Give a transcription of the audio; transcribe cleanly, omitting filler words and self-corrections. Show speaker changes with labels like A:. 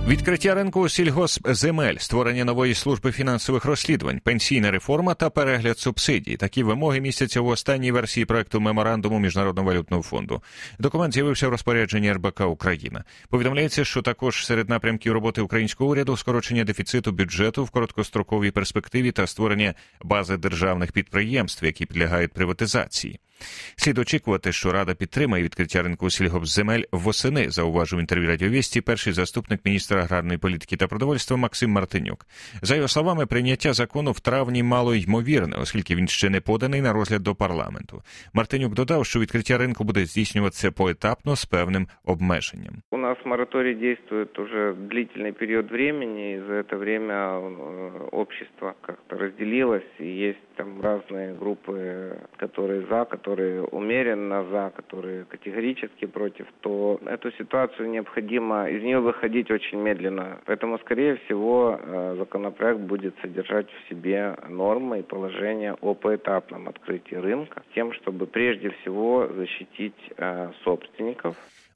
A: Відкриття ринку сільгоспземель, створення нової служби фінансових розслідувань, пенсійна реформа та перегляд субсидій. Такі вимоги містяться в останній версії проекту меморандуму Міжнародного валютного фонду. Документ з'явився в розпорядженні РБК «Україна». Повідомляється, що також серед напрямків роботи українського уряду скорочення дефіциту бюджету в короткостроковій перспективі та створення бази державних підприємств, які підлягають приватизації. Слід очікувати, що Рада підтримає відкриття ринку сільгоспземель восени, зауважив в інтерв'ю «Радіовісті» перший заступник міністра аграрної політики та продовольства Максим Мартинюк. За його словами, прийняття закону в травні мало ймовірне, оскільки він ще не поданий на розгляд до парламенту. Мартинюк додав, що відкриття ринку буде здійснюватися поетапно з певним обмеженням.
B: У нас мораторий действует уже длительный период времени, и за это время общество как-то разделилось, и есть там разные группы, которые за, которые умеренно за, которые категорически против, то эту ситуацию необходимо из нее выходить очень медленно. Поэтому, скорее всего, законопроект будет содержать в себе нормы и положения о поэтапном открытии рынка, с тем, чтобы прежде всего защитить собственников.